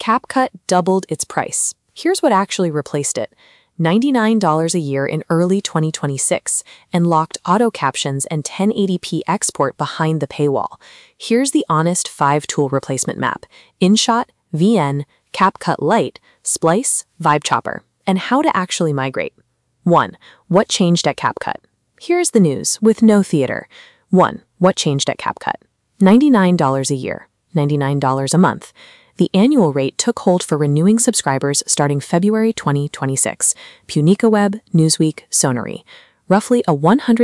CapCut doubled its price. Here's what actually replaced it. $99 a year in early 2026, and locked auto captions and 1080p export behind the paywall. Here's the honest 5-tool replacement map: InShot, VN, CapCut Lite, Splice, Vibe Chopper. And how to actually migrate. 1. What changed at CapCut? Here's the news, with no theater. 1. What changed at CapCut? $99 a year, $99 a month. The annual rate took hold for renewing subscribers starting February 2026. PunicaWeb, Newsweek, Sonary. Roughly a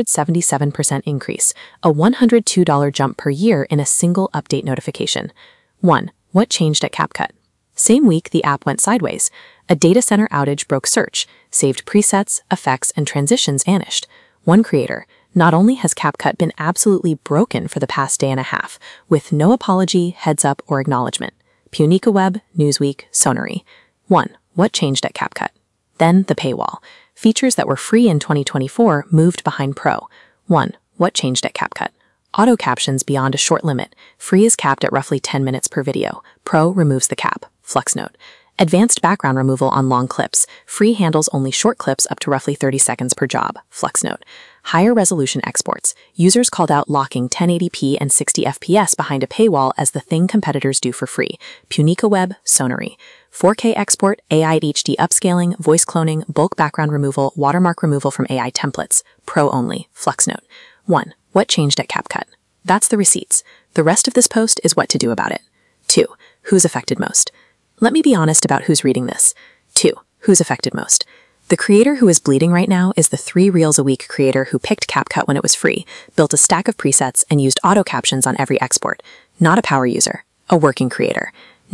177% increase, a $102 jump per year in a single update notification. 1. What changed at CapCut? Same week, the app went sideways. A data center outage broke search, saved presets, effects, and transitions vanished. One creator: not only has CapCut been absolutely broken for the past day and a half, with no apology, heads up, or acknowledgement. PunicaWeb, Newsweek, Sonary. 1. What changed at CapCut? Then the paywall. Features that were free in 2024 moved behind Pro. 1. What changed at CapCut? Auto captions beyond a short limit. Free is capped at roughly 10 minutes per video. Pro removes the cap. FluxNote. Advanced background removal on long clips. Free handles only short clips up to roughly 30 seconds per job. FluxNote. Higher resolution exports. Users called out locking 1080p and 60 FPS behind a paywall as the thing competitors do for free. PunicaWeb, Sonary. 4K export, AI HD upscaling, voice cloning, bulk background removal, watermark removal from AI templates. Pro only. FluxNote. 1. What changed at CapCut? That's the receipts. The rest of this post is what to do about it. 2. Who's affected most? Let me be honest about who's reading this. 2. Who's affected most? The creator who is bleeding right now is the 3 Reels a week creator who picked CapCut when it was free, built a stack of presets, and used auto captions on every export. Not a power user, a working creator.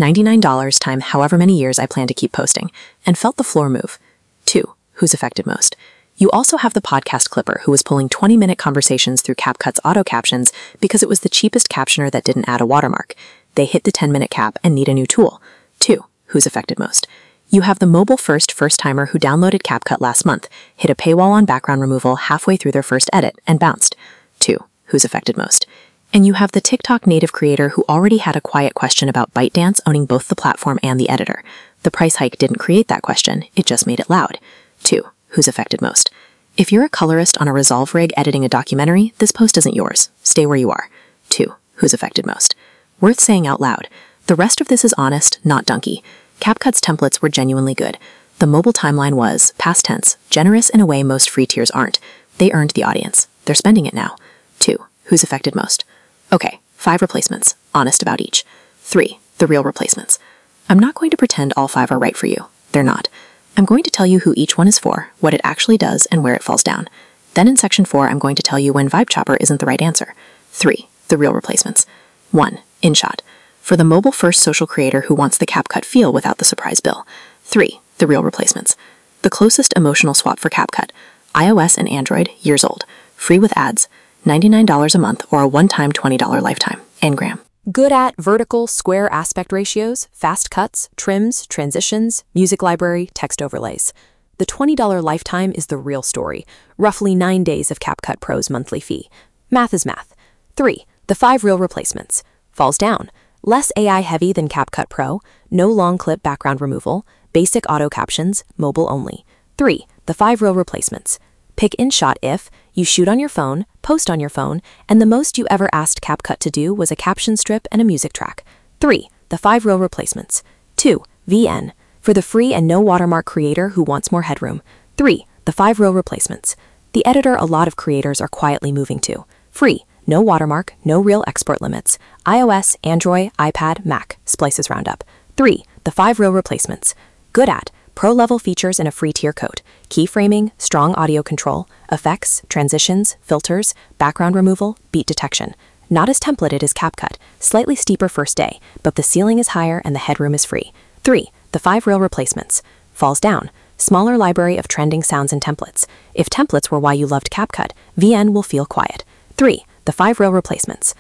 $99 times however many years I plan to keep posting, and felt the floor move. 2. Who's affected most? You also have the podcast clipper who was pulling 20-minute conversations through CapCut's auto captions because it was the cheapest captioner that didn't add a watermark. They hit the 10-minute cap and need a new tool. 2. Who's affected most? You have the mobile-first first-timer who downloaded CapCut last month, hit a paywall on background removal halfway through their first edit, and bounced. 2. Who's affected most? And you have the TikTok native creator who already had a quiet question about ByteDance owning both the platform and the editor. The price hike didn't create that question, it just made it loud. 2. Who's affected most? If you're a colorist on a Resolve rig editing a documentary, this post isn't yours. Stay where you are. 2. Who's affected most? Worth saying out loud. The rest of this is honest, not donkey. CapCut's templates were genuinely good. The mobile timeline was, past tense, generous in a way most free tiers aren't. They earned the audience. They're spending it now. 2. Who's affected most? Okay, 5 replacements. Honest about each. 3. The real replacements. I'm not going to pretend all 5 are right for you. They're not. I'm going to tell you who each one is for, what it actually does, and where it falls down. Then in section 4, I'm going to tell you when Vibe Chopper isn't the right answer. 3. The real replacements. 1. InShot. For the mobile-first social creator who wants the CapCut feel without the surprise bill. 3. The real replacements. The closest emotional swap for CapCut. iOS and Android, years old. Free with ads. $99 a month or a one-time $20 lifetime. Ngram. Good at vertical, square aspect ratios, fast cuts, trims, transitions, music library, text overlays. The $20 lifetime is the real story. Roughly 9 days of CapCut Pro's monthly fee. Math is math. 3. The 5 real replacements. Falls down. Less AI heavy than CapCut Pro, no long clip background removal, basic auto captions, mobile only. 3. The 5 real replacements. Pick InShot if you shoot on your phone, post on your phone, and the most you ever asked CapCut to do was a caption strip and a music track. 3. The 5 real replacements. 2. VN. For the free and no watermark creator who wants more headroom. 3. The 5 real replacements. The editor a lot of creators are quietly moving to. Free. No watermark, no real export limits. iOS, Android, iPad, Mac. Splices Roundup. 3. The 5 real replacements. Good at pro-level features in a free tier code. Keyframing, strong audio control, effects, transitions, filters, background removal, beat detection. Not as templated as CapCut. Slightly steeper first day, but the ceiling is higher and the headroom is free. 3. The 5 real replacements. Falls down. Smaller library of trending sounds and templates. If templates were why you loved CapCut, VN will feel quiet. 3. The 5 real replacements.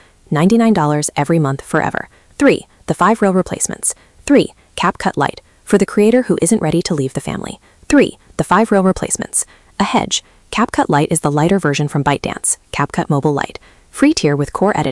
$99 every month forever. 3. The 5 real replacements. 3. CapCut Lite. For the creator who isn't ready to leave the family. 3. The 5 real replacements. A hedge. CapCut Lite is the lighter version from ByteDance. CapCut Mobile Lite. Free tier with core editing.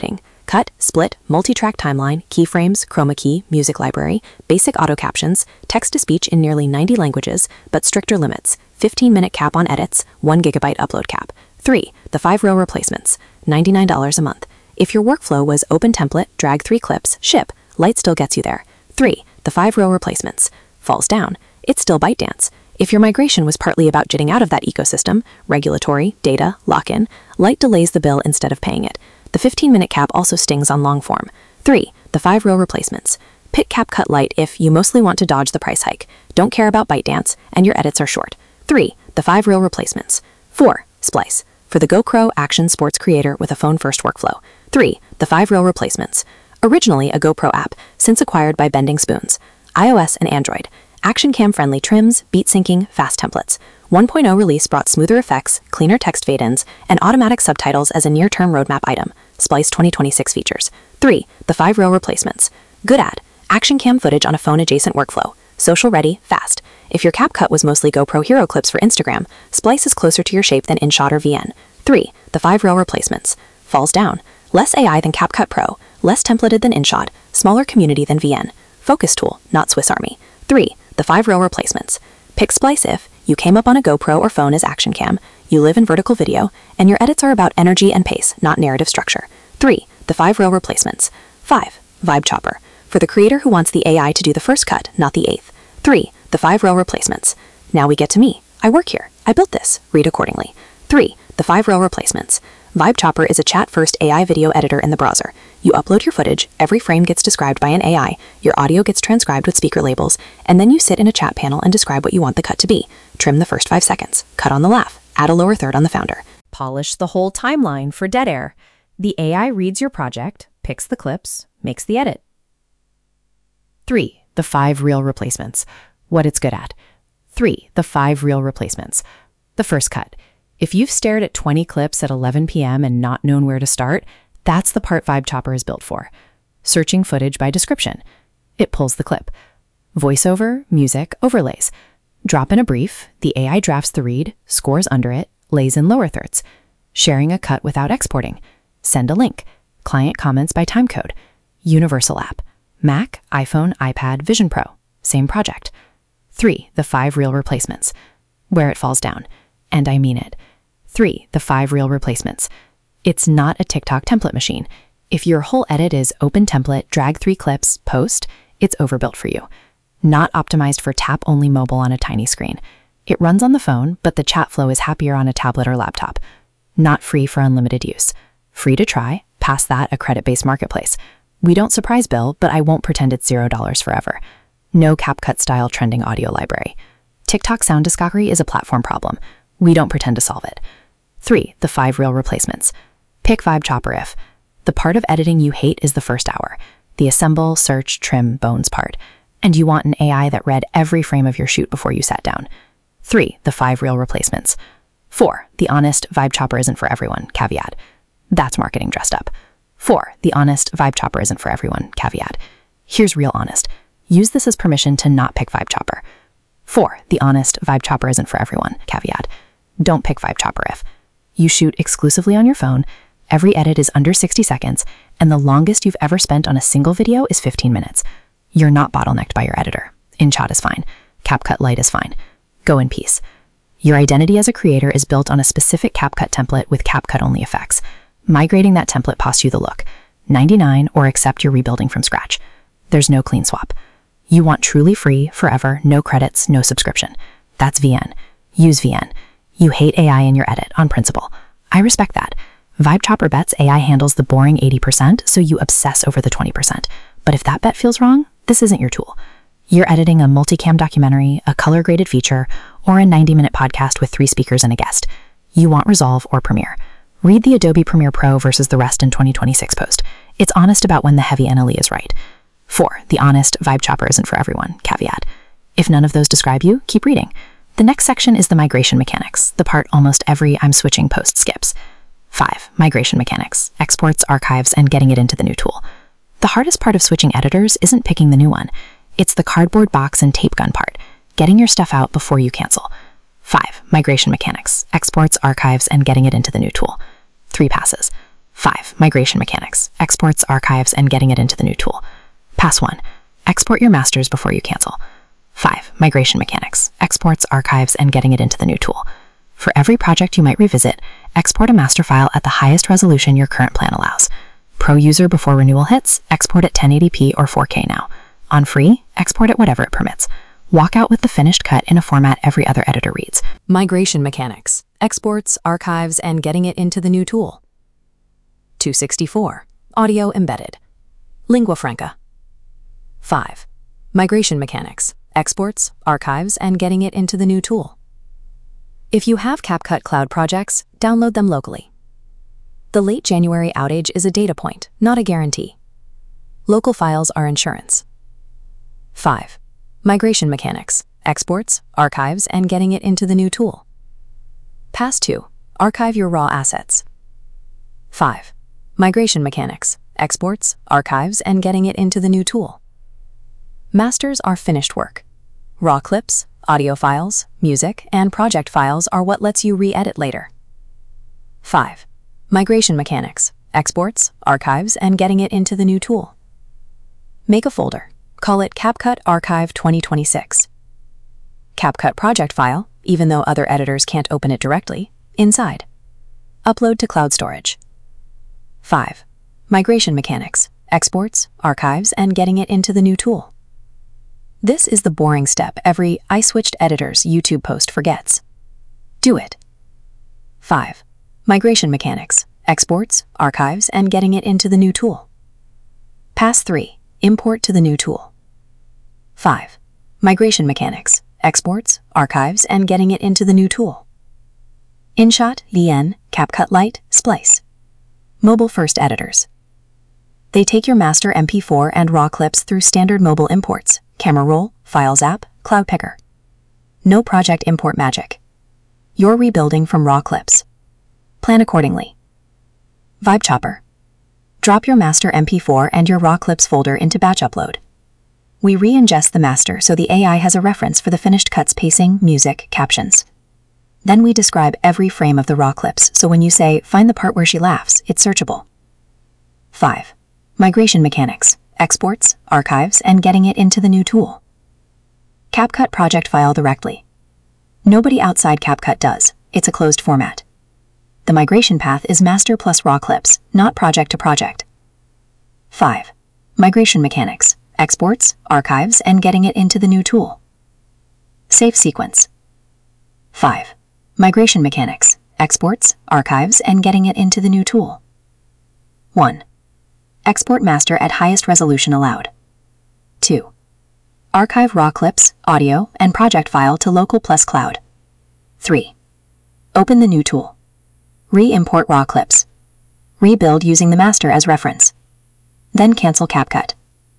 cut, split, multi-track timeline, keyframes, chroma key, music library, basic auto captions, text-to-speech in nearly 90 languages, but stricter limits, 15-minute cap on edits, 1 GB upload cap. 3. The 5-row replacements, $99 a month. If your workflow was open template, drag 3 clips, ship, Light still gets you there. 3. The 5-row replacements, falls down. It's still ByteDance. If your migration was partly about getting out of that ecosystem, regulatory, data, lock-in, Light delays the bill instead of paying it. The 15-minute cap also stings on long form. 3. The 5-row replacements. Pick CapCut Lite if you mostly want to dodge the price hike, don't care about ByteDance, and your edits are short. 3. The 5-row replacements. 4. Splice. For the GoPro action sports creator with a phone-first workflow. 3. The 5-row replacements. Originally a GoPro app, since acquired by Bending Spoons. iOS and Android. Action cam-friendly trims, beat syncing, fast templates. 1.0 release brought smoother effects, cleaner text fade-ins, and automatic subtitles as a near-term roadmap item. Splice 2026 features. 3. The 5-row replacements. Good ad. Action cam footage on a phone-adjacent workflow. Social ready, fast. If your CapCut was mostly GoPro hero clips for Instagram, Splice is closer to your shape than InShot or VN. 3. The 5-row replacements. Falls down. Less AI than CapCut Pro, less templated than InShot, smaller community than VN. Focus tool, not Swiss Army. 3. The 5-row replacements. Pick Splice if you came up on a GoPro or phone as action cam, you live in vertical video, and your edits are about energy and pace, not narrative structure. 3. The 5-row replacements. 5. Vibe Chopper. For the creator who wants the AI to do the first cut, not the 8th. 3. The 5-row replacements. Now we get to me. I work here. I built this. Read accordingly. 3. The 5-row replacements. Vibe Chopper is a chat-first AI video editor in the browser. You upload your footage, every frame gets described by an AI, your audio gets transcribed with speaker labels, and then you sit in a chat panel and describe what you want the cut to be. Trim the first 5 seconds. Cut on the laugh. Add a lower third on the founder. Polish the whole timeline for dead air. The AI reads your project, picks the clips, makes the edit. 3. The 5 reel replacements. What it's good at. 3. The 5 reel replacements. The first cut. If you've stared at 20 clips at 11 p.m. and not known where to start, that's the part Vibe Chopper is built for. Searching footage by description. It pulls the clip. Voiceover, music, overlays. Drop in a brief, the AI drafts the read, scores under it, lays in lower thirds. Sharing a cut without exporting. Send a link. Client comments by timecode. Universal app. Mac, iPhone, iPad, Vision Pro. Same project. 3. The 5 reel replacements. Where it falls down. And I mean it. 3. The 5 reel replacements. It's not a TikTok template machine. If your whole edit is open template, drag 3 clips, post, it's overbuilt for you. Not optimized for tap-only mobile on a tiny screen. It runs on the phone, but the chat flow is happier on a tablet or laptop. Not free for unlimited use. Free to try, past that a credit-based marketplace. We don't surprise bill, but I won't pretend it's $0 forever. No CapCut-style trending audio library. TikTok sound discovery is a platform problem. We don't pretend to solve it. 3. The 5 reel replacements. Pick Vibe Chopper if the part of editing you hate is the first hour, the assemble, search, trim, bones part, and you want an AI that read every frame of your shoot before you sat down. 3. The 5 reel replacements. 4. The honest Vibe Chopper isn't for everyone, caveat. That's marketing dressed up. 4. The honest Vibe Chopper isn't for everyone, caveat. Here's real honest. Use this as permission to not pick Vibe Chopper. 4. The honest Vibe Chopper isn't for everyone, caveat. Don't pick Vibe Chopper if you shoot exclusively on your phone, every edit is under 60 seconds, and the longest you've ever spent on a single video is 15 minutes. You're not bottlenecked by your editor. InShot is fine. CapCut Lite is fine. Go in peace. Your identity as a creator is built on a specific CapCut template with CapCut-only effects. Migrating that template costs you the look. 99 or accept you're rebuilding from scratch. There's no clean swap. You want truly free, forever, no credits, no subscription. That's VN. Use VN. You hate AI in your edit, on principle. I respect that. Vibe Chopper bets AI handles the boring 80%, so you obsess over the 20%. But if that bet feels wrong, this isn't your tool. You're editing a multicam documentary, a color-graded feature, or a 90-minute podcast with 3 speakers and a guest. You want Resolve or Premiere. Read the Adobe Premiere Pro versus the rest in 2026 post. It's honest about when the heavy NLE is right. 4. The honest Vibe Chopper isn't for everyone, caveat. If none of those describe you, keep reading. The next section is the migration mechanics, the part almost every I'm switching post skips. 5. Migration mechanics, exports, archives, and getting it into the new tool. The hardest part of switching editors isn't picking the new one. It's the cardboard box and tape gun part, getting your stuff out before you cancel. 5. Migration mechanics, exports, archives, and getting it into the new tool. 3 passes. 5. Migration mechanics. Exports, archives, and getting it into the new tool. Pass 1. Export your masters before you cancel. 5. Migration mechanics. Exports, archives, and getting it into the new tool. For every project you might revisit, export a master file at the highest resolution your current plan allows. Pro user before renewal hits, export at 1080p or 4K now. On free, export at whatever it permits. Walk out with the finished cut in a format every other editor reads. Migration mechanics. Exports, archives, and getting it into the new tool. 264. Audio embedded. Lingua franca. 5. Migration mechanics. Exports, archives, and getting it into the new tool. If you have CapCut Cloud projects, download them locally. The late January outage is a data point, not a guarantee. Local files are insurance. 5. Migration mechanics. Exports, archives, and getting it into the new tool. Pass 2. Archive your raw assets. 5. Migration mechanics. Exports, archives, and getting it into the new tool. Masters are finished work. Raw clips, audio files, music, and project files are what lets you re-edit later. 5. Migration mechanics. Exports, archives, and getting it into the new tool. Make a folder. Call it CapCut Archive 2026. CapCut project file, even though other editors can't open it directly, inside. Upload to cloud storage. 5. Migration mechanics. Exports, archives, and getting it into the new tool. This is the boring step every I switched editors YouTube post forgets. Do it. 5. Migration mechanics. Exports, archives, and getting it into the new tool. Pass 3. Import to the new tool. 5. Migration mechanics. Exports, archives, and getting it into the new tool. InShot, VN, CapCut Lite, Splice. Mobile first editors. They take your master MP4 and RAW clips through standard mobile imports, Camera Roll, Files App, Cloud Picker. No project import magic. You're rebuilding from raw clips. Plan accordingly. Vibe Chopper. Drop your master MP4 and your raw clips folder into batch upload. We re-ingest the master so the AI has a reference for the finished cut's pacing, music, captions. Then we describe every frame of the raw clips, so when you say, find the part where she laughs, it's searchable. 5. Migration mechanics. Exports, archives, and getting it into the new tool. CapCut project file directly. Nobody outside CapCut does. It's a closed format. The migration path is master plus raw clips, not project to project. 5. Migration mechanics. Exports, archives, and getting it into the new tool. Save sequence. 5. Migration mechanics. Exports, archives, and getting it into the new tool. 1. Export master at highest resolution allowed. 2. Archive raw clips, audio, and project file to local plus cloud. 3. Open the new tool. Re-import raw clips. Rebuild using the master as reference. Then cancel CapCut.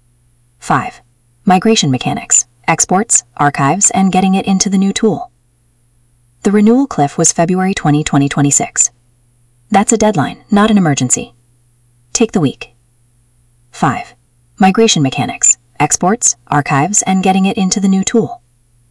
5. Migration mechanics. Exports, archives, and getting it into the new tool. The renewal cliff was February 20, 2026. That's a deadline, not an emergency. Take the week. 5. Migration mechanics. Exports, archives, and getting it into the new tool.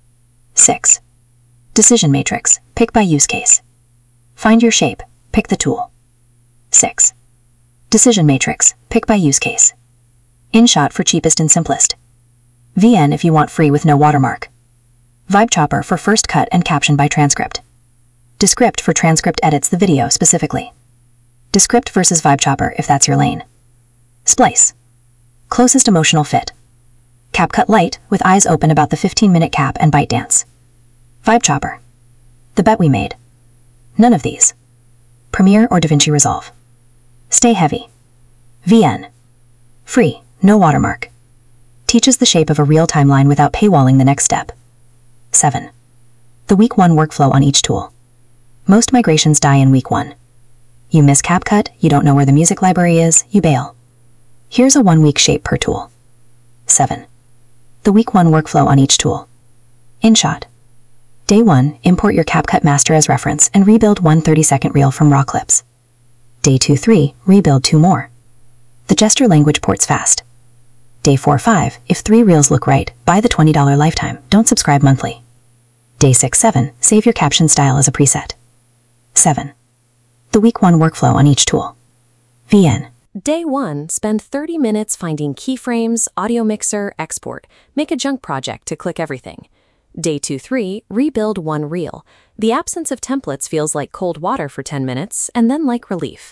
6. Decision matrix. Pick by use case. Find your shape. Pick the tool. 6. Decision matrix. Pick by use case. InShot for cheapest and simplest. VN if you want free with no watermark. Vibe Chopper for first cut and caption by transcript. Descript for transcript edits the video specifically. Descript versus Vibe Chopper if that's your lane. Splice. Closest emotional fit. CapCut Lite with eyes open about the 15-minute cap and bite dance. Vibe Chopper. The bet we made. None of these. Premiere or DaVinci Resolve. Stay heavy. VN. Free, no watermark. Teaches the shape of a real timeline without paywalling the next step. 7. The week 1 workflow on each tool. Most migrations die in week 1. You miss CapCut, you don't know where the music library is, you bail. Here's a 1-week shape per tool. 7. The week 1 workflow on each tool. InShot. Day 1, import your CapCut master as reference and rebuild one 30-second reel from raw clips. Day 2-3, rebuild 2 more. The gesture language ports fast. Day 4-5, if 3 reels look right, buy the $20 lifetime, don't subscribe monthly. Day 6-7, save your caption style as a preset. 7. The week 1 workflow on each tool. VN. Day 1, spend 30 minutes finding keyframes, audio mixer, export. Make a junk project to click everything. Day 2-3, rebuild one reel. The absence of templates feels like cold water for 10 minutes, and then like relief.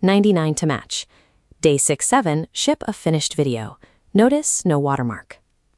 99 to match. Day 6-7, ship a finished video. Notice no watermark.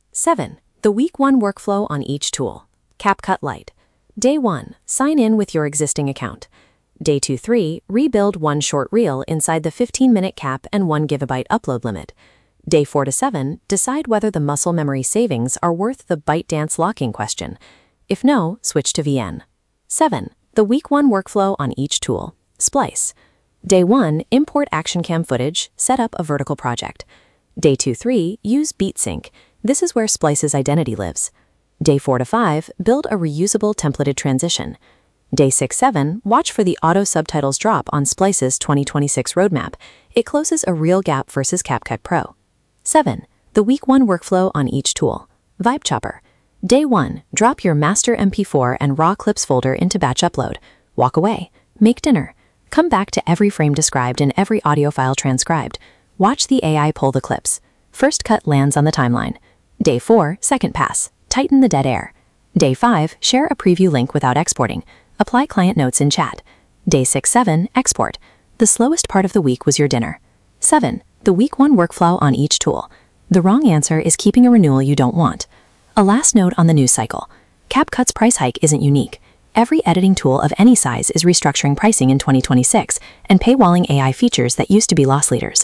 7. The week 1 workflow on each tool. CapCut Lite. Day 1, sign in with your existing account. Day 2-3, rebuild one short reel inside the 15-minute cap and 1 GB upload limit. Day 4-7, decide whether the muscle memory savings are worth the ByteDance locking question. If no, switch to VN. 7. The week 1 workflow on each tool. Splice. Day 1, import ActionCam footage, set up a vertical project. Day 2-3, use BeatSync. This is where Splice's identity lives. Day 4-5, build a reusable templated transition. Day 6-7, watch for the auto subtitles drop on Splice's 2026 roadmap. It closes a real gap versus CapCut Pro. 7. The week 1 workflow on each tool. Vibe Chopper. Day 1, drop your master MP4 and raw clips folder into batch upload. Walk away. Make dinner. Come back to every frame described and every audio file transcribed. Watch the AI pull the clips. First cut lands on the timeline. Day 4, second pass. Tighten the dead air. Day 5, share a preview link without exporting. Apply client notes in chat. Day 6-7, export. The slowest part of the week was your dinner. 7. The week 1 workflow on each tool. The wrong answer is keeping a renewal you don't want. A last note on the news cycle. CapCut's price hike isn't unique. Every editing tool of any size is restructuring pricing in 2026 and paywalling AI features that used to be loss leaders.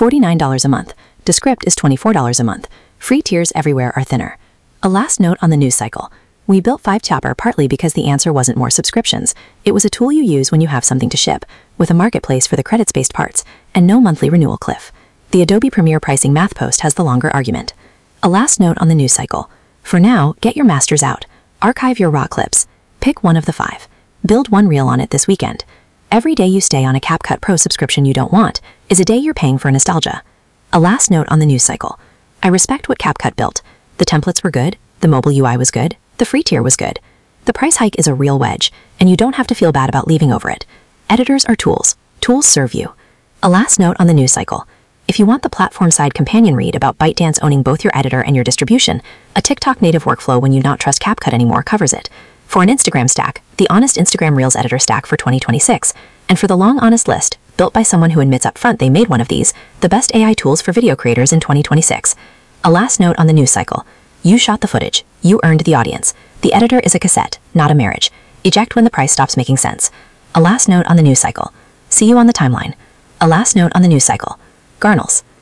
$49 a month. Descript is $24 a month. Free tiers everywhere are thinner. A last note on the news cycle. We built Vibe Chopper partly because the answer wasn't more subscriptions. It was a tool you use when you have something to ship, with a marketplace for the credits-based parts, and no monthly renewal cliff. The Adobe Premiere pricing math post has the longer argument. A last note on the news cycle. For now, get your masters out. Archive your raw clips. Pick one of the 5. Build one reel on it this weekend. Every day you stay on a CapCut Pro subscription you don't want is a day you're paying for nostalgia. A last note on the news cycle. I respect what CapCut built. The templates were good, the mobile UI was good, the free tier was good. The price hike is a real wedge, and you don't have to feel bad about leaving over it. Editors are tools. Tools serve you. A last note on the news cycle. If you want the platform-side companion read about ByteDance owning both your editor and your distribution, a TikTok native workflow when you not trust CapCut anymore covers it. For an Instagram stack, the Honest Instagram Reels editor stack for 2026. And for the long Honest list, built by someone who admits up front they made one of these, the best AI tools for video creators in 2026. A last note on the news cycle. You shot the footage. You earned the audience. The editor is a cassette, not a marriage. Eject when the price stops making sense. A last note on the news cycle. See you on the timeline. A last note on the news cycle. Garnels.